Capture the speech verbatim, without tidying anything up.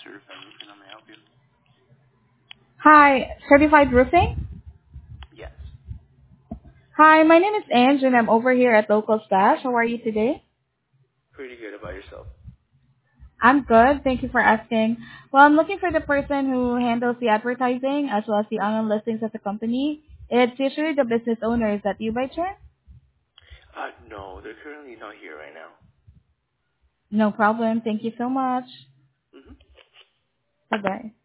Certified roofing, how may I help you? Hi, Certified Roofing? Yes. Hi, my name is Ange and I'm over here at Local Stash. How are you today? Pretty good about yourself. I'm good. Thank you for asking. Well, I'm looking for the person who handles the advertising as well as the online listings of the company. It's usually the business owner. Is that you by chance? Uh, no, they're currently not here right now. No problem. Thank you so much. Mm-hmm. Bye-bye.